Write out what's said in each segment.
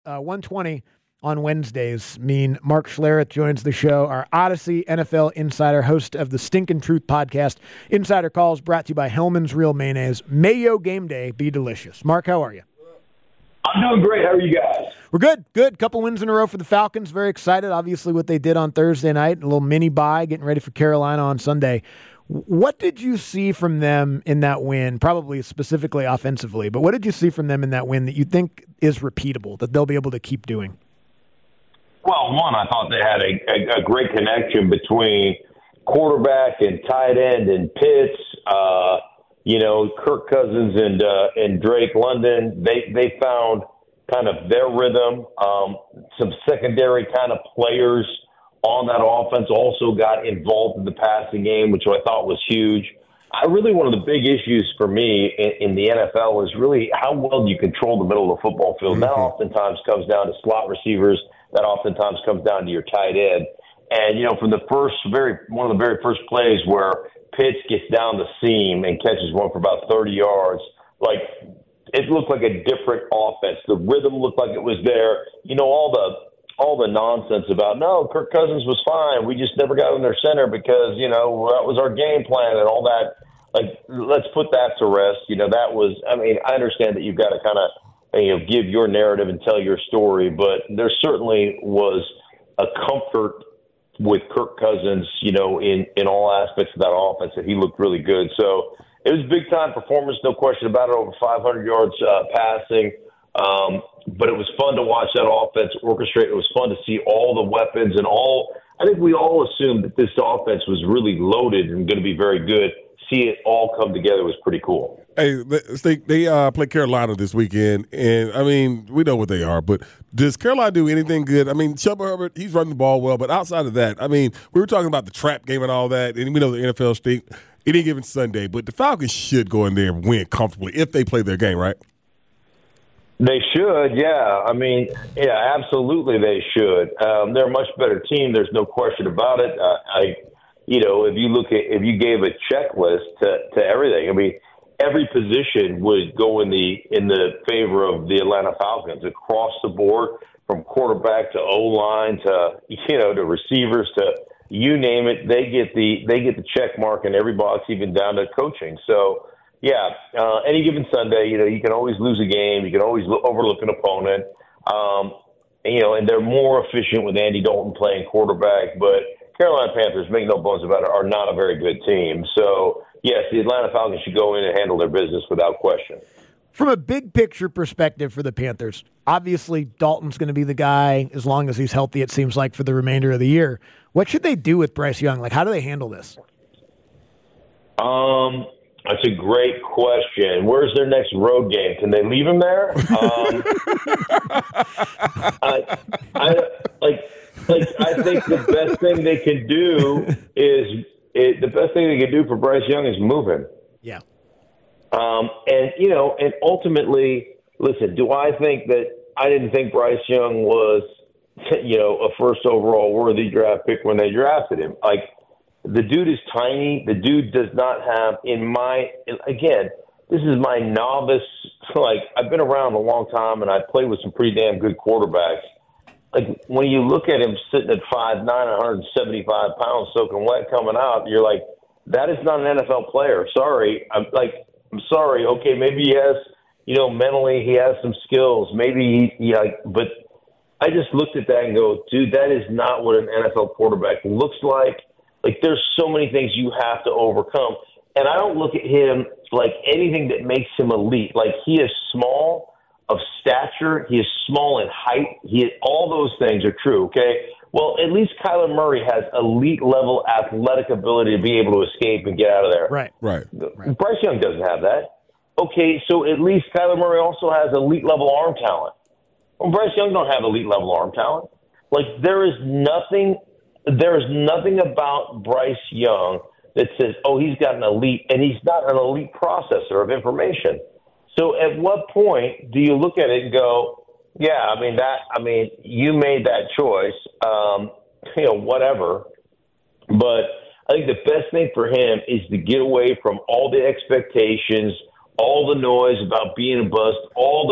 1:20 on Wednesdays mean Mark Schlereth joins the show, our Odyssey NFL insider, host of the Stinkin' Truth podcast. Insider Calls brought to you by Hellman's Real Mayonnaise. May yo game day be delicious. Mark, how are you? I'm doing great. How are you guys? We're good. Good. Couple wins in a row for the Falcons. Very excited, obviously, what they did on Thursday night. A little mini bye, getting ready for Carolina on Sunday. What did you see from them in that win, probably specifically offensively, but what did you see from them in that win that you think is repeatable, that they'll be able to keep doing? Well, one, I thought they had a great connection between quarterback and tight end and Pitts. Kirk Cousins and Drake London. They found kind of their rhythm. Some secondary kind of players on that offense also got involved in the passing game, which I thought was huge. One of the big issues for me in the NFL is really how well do you control the middle of the football field. Mm-hmm. That oftentimes comes down to slot receivers. That oftentimes comes down to your tight end. And, from one of the very first plays where Pitts gets down the seam and catches one for about 30 yards, it looked like a different offense. The rhythm looked like it was there. All the nonsense about, no, Kirk Cousins was fine. We just never got in their center because, that was our game plan and all that. Let's put that to rest. I understand that you've got to kind of, give your narrative and tell your story, but there certainly was a comfort with Kirk Cousins, in all aspects of that offense, that he looked really good. So it was a big-time performance, no question about it, over 500 yards passing. But it was fun to watch that offense orchestrate. It was fun to see all the weapons and I think we all assumed that this offense was really loaded and going to be very good. See it all come together was pretty cool. Hey, they play Carolina this weekend, and, we know what they are, but does Carolina do anything good? Chuba Hubbard, he's running the ball well, but outside of that, we were talking about the trap game and all that, and we know the NFL stink any given Sunday, but the Falcons should go in there and win comfortably if they play their game, right? They should, yeah. Absolutely they should. They're a much better team. There's no question about it. If you gave a checklist to everything, every position would go in the favor of the Atlanta Falcons across the board, from quarterback to O-line to receivers to you name it. They get the check mark in every box, even down to coaching. So. Yeah, any given Sunday, you can always lose a game. You can always overlook an opponent. And they're more efficient with Andy Dalton playing quarterback. But Carolina Panthers, make no bones about it, are not a very good team. So, yes, the Atlanta Falcons should go in and handle their business without question. From a big picture perspective for the Panthers, obviously Dalton's going to be the guy as long as he's healthy, it seems like, for the remainder of the year. What should they do with Bryce Young? How do they handle this? That's a great question. Where's their next road game? Can they leave him there? I think the best thing they can do for Bryce Young is move him. Yeah. And ultimately, listen, do I think that I didn't think Bryce Young was, a first overall worthy draft pick when they drafted him? The dude is tiny. The dude does not have, this is my novice, I've been around a long time and I've played with some pretty damn good quarterbacks. When you look at him sitting at 5'9", 175 pounds, soaking wet coming out, you're like, that is not an NFL player. Sorry. I'm sorry. Okay, maybe he has, mentally he has some skills. Maybe but I just looked at that and go, dude, that is not what an NFL quarterback looks like. There's so many things you have to overcome. And I don't look at him like anything that makes him elite. He is small of stature. He is small in height. All those things are true, okay? Well, at least Kyler Murray has elite-level athletic ability to be able to escape and get out of there. Right. Bryce Young doesn't have that. Okay, so at least Kyler Murray also has elite-level arm talent. Well, Bryce Young don't have elite-level arm talent. There is nothing about Bryce Young that says, oh, he's got an elite, and he's not an elite processor of information. So at what point do you look at it and go, yeah, you made that choice, whatever. But I think the best thing for him is to get away from all the expectations, all the noise about being a bust, all the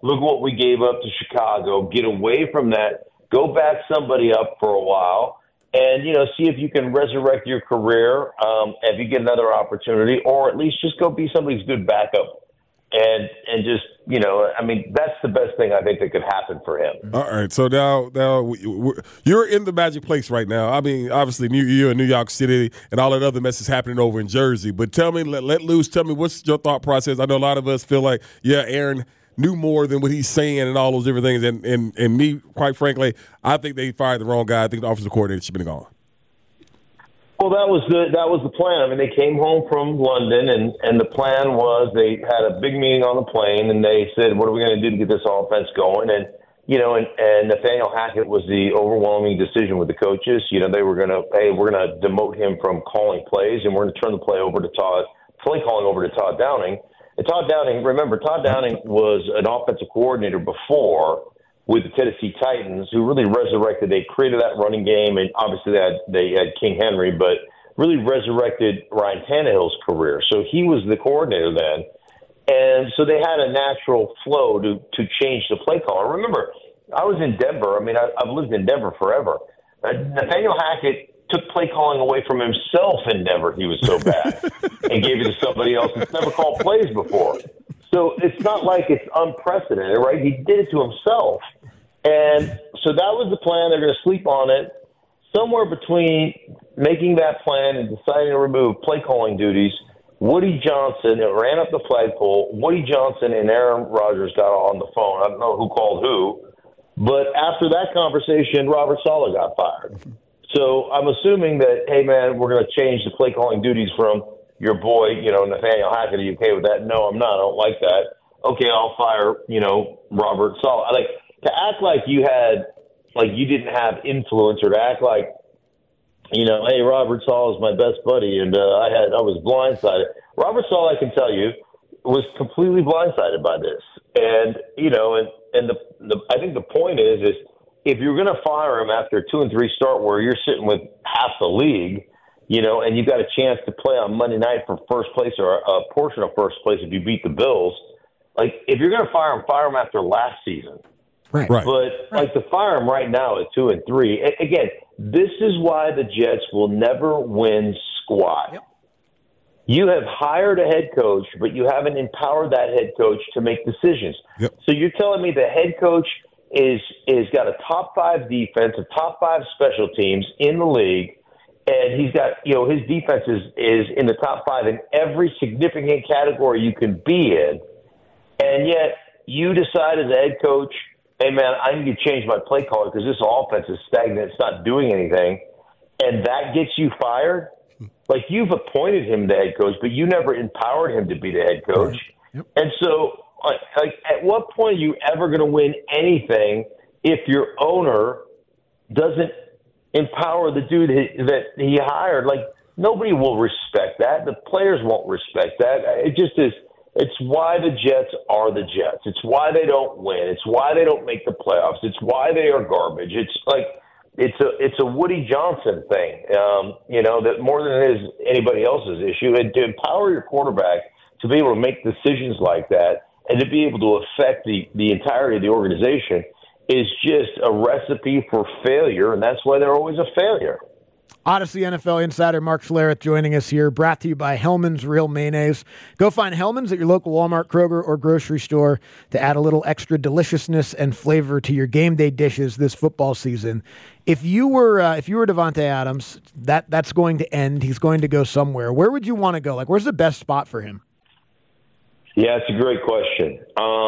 look what we gave up to Chicago, get away from that, go back somebody up for a while, and, see if you can resurrect your career if you get another opportunity, or at least just go be somebody's good backup. And just, that's the best thing I think that could happen for him. All right. So now you're in the magic place right now. I mean, obviously you're in New York City and all that other mess is happening over in Jersey. But tell me, let loose. Tell me, what's your thought process? I know a lot of us feel like, Aaron knew more than what he's saying and all those different things. And me, quite frankly, I think they fired the wrong guy. I think the offensive coordinator should have been gone. Well, that was the plan. I mean, they came home from London, and the plan was they had a big meeting on the plane, and they said, what are we going to do to get this offense going? And, and Nathaniel Hackett was the overwhelming decision with the coaches. They were going to, hey, we're going to demote him from calling plays, and we're going to turn the play calling over to Todd Downing. And Todd Downing, remember, Todd Downing was an offensive coordinator before with the Tennessee Titans, who really resurrected. They created that running game, and obviously they had King Henry, but really resurrected Ryan Tannehill's career. So he was the coordinator then. And so they had a natural flow to change the play caller. Remember, I was in Denver. I mean, I've lived in Denver forever. Nathaniel Hackett took play calling away from himself in Denver. He was so bad and gave it to somebody else that's never called plays before. So it's not like it's unprecedented, right? He did it to himself. And so that was the plan. They're going to sleep on it. Somewhere between making that plan and deciding to remove play calling duties, Woody Johnson, it ran up the flagpole. Woody Johnson and Aaron Rodgers got on the phone. I don't know who called who. But after that conversation, Robert Saleh got fired. So I'm assuming that, hey, man, we're going to change the play calling duties from your boy, Nathaniel Hackett. Are you okay with that? No, I'm not. I don't like that. Okay, I'll fire, Robert Saleh. To act like you didn't have influence, or to act like, hey, Robert Saleh is my best buddy, and I was blindsided. Robert Saleh, I can tell you, was completely blindsided by this. And, I think the point is if you're going to fire him after a 2-3 start where you're sitting with half the league, and you've got a chance to play on Monday night for first place or a portion of first place if you beat the Bills, if you're going to fire him after last season. Right. But to fire him right now at 2-3, again, this is why the Jets will never win squat. Yep. You have hired a head coach, but you haven't empowered that head coach to make decisions. Yep. So you're telling me the head coach is got a top 5 defense, a top 5 special teams in the league, and he's got, his defense is in the top 5 in every significant category you can be in, and yet you decide as a head coach, hey, man, I need to change my play caller because this offense is stagnant. It's not doing anything. And that gets you fired? You've appointed him the head coach, but you never empowered him to be the head coach. Right. Yep. And so, at what point are you ever going to win anything if your owner doesn't empower the dude that he hired? Nobody will respect that. The players won't respect that. It just is. It's why the Jets are the Jets. It's why they don't win. It's why they don't make the playoffs. It's why they are garbage. It's a Woody Johnson thing, that more than it is anybody else's issue. And to empower your quarterback to be able to make decisions like that and to be able to affect the entirety of the organization is just a recipe for failure, and that's why they're always a failure. Odyssey NFL insider Mark Schlereth joining us here, brought to you by Hellman's Real Mayonnaise. Go find Hellman's at your local Walmart, Kroger, or grocery store to add a little extra deliciousness and flavor to your game day dishes this football season. If you were Davante Adams, that's going to end. He's going to go somewhere. Where would you want to go? Where's the best spot for him? Yeah, it's a great question.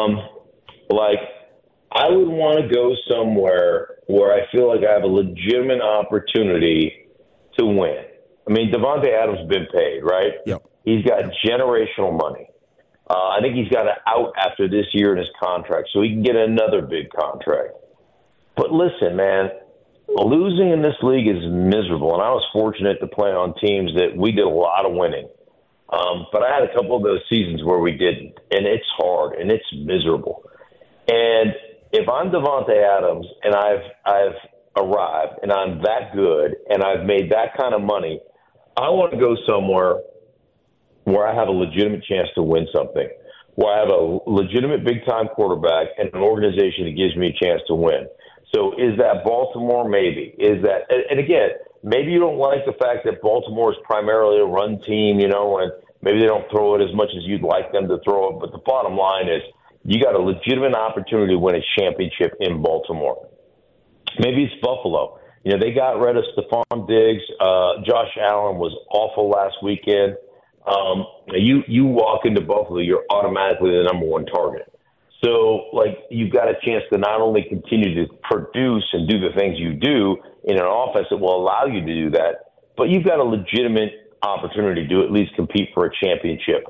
I would want to go somewhere where I feel like I have a legitimate opportunity to win. I mean, Davante Adams has been paid, right? Yep. He's got generational money. I think he's got an out after this year in his contract, so he can get another big contract. But listen, man, losing in this league is miserable, and I was fortunate to play on teams that we did a lot of winning. But I had a couple of those seasons where we didn't, and it's hard, and it's miserable. And if I'm Davante Adams and I've arrived and I'm that good and I've made that kind of money, I want to go somewhere where I have a legitimate chance to win something, where I have a legitimate big-time quarterback and an organization that gives me a chance to win. So is that Baltimore? Maybe. Is that – and again, maybe you don't like the fact that Baltimore is primarily a run team, and maybe they don't throw it as much as you'd like them to throw it. But the bottom line is you got a legitimate opportunity to win a championship in Baltimore. Maybe it's Buffalo. They got rid of Stephon Diggs. Josh Allen was awful last weekend. You walk into Buffalo, you're automatically the number one target. So, you've got a chance to not only continue to produce and do the things you do in an offense that will allow you to do that, but you've got a legitimate opportunity to at least compete for a championship.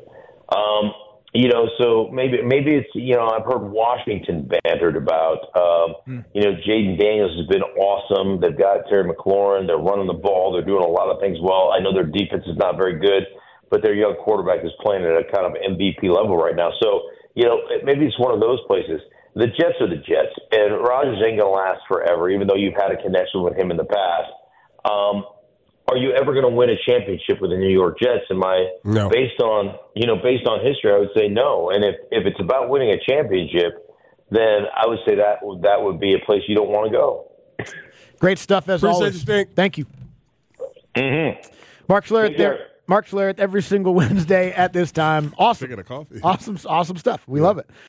So maybe it's, I've heard Washington bantered about, Jaden Daniels has been awesome. They've got Terry McLaurin. They're running the ball. They're doing a lot of things well. I know their defense is not very good, but their young quarterback is playing at a kind of MVP level right now. So, maybe it's one of those places. The Jets are the Jets, and Rodgers ain't going to last forever, even though you've had a connection with him in the past. Are you ever going to win a championship with the New York Jets? No. Based on history, I would say no. And if it's about winning a championship, then I would say that would be a place you don't want to go. Great stuff as always. Thank you. Mm-hmm. Mark Schlereth there. Mark Schlereth every single Wednesday at this time. Awesome. Drinking a coffee. Awesome stuff. We love it.